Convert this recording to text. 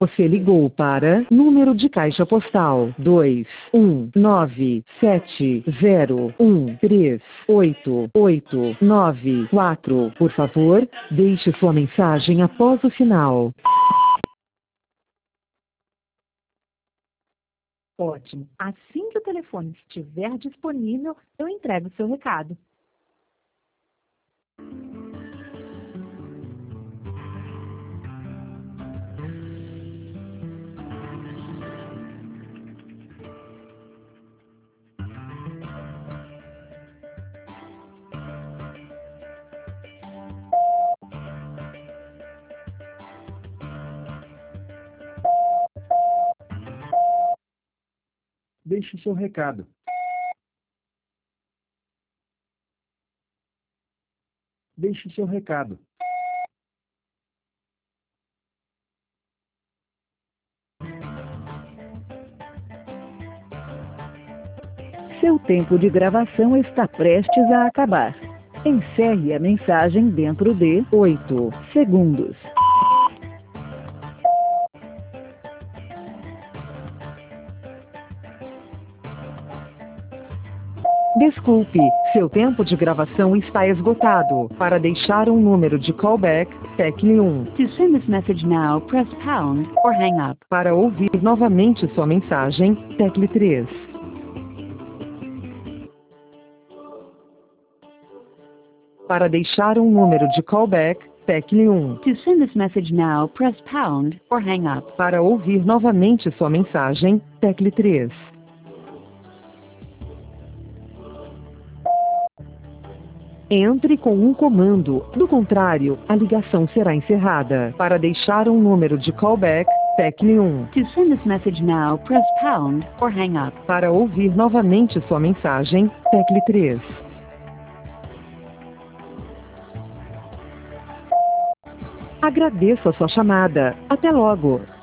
Você ligou para número de caixa postal 21970138894. Por favor, deixe sua mensagem após o sinal. Ótimo. Assim que o telefone estiver disponível, eu entrego o seu recado. Deixe seu recado. Deixe seu recado. Seu tempo de gravação está prestes a acabar. Encerre a mensagem dentro de 8 segundos. Desculpe, seu tempo de gravação está esgotado. Para deixar um número de callback, tecle 1. To send this message now, press pound or hang up. Para ouvir novamente sua mensagem, tecle 3. Para deixar um número de callback, tecle 1. To send this message now, press pound or hang up. Para ouvir novamente sua mensagem, tecle 3. Entre com um comando, do contrário, a ligação será encerrada. Para deixar um número de callback, tecle 1. To send this message now, press pound or hang up. Para ouvir novamente sua mensagem, tecle 3. Agradeço a sua chamada. Até logo.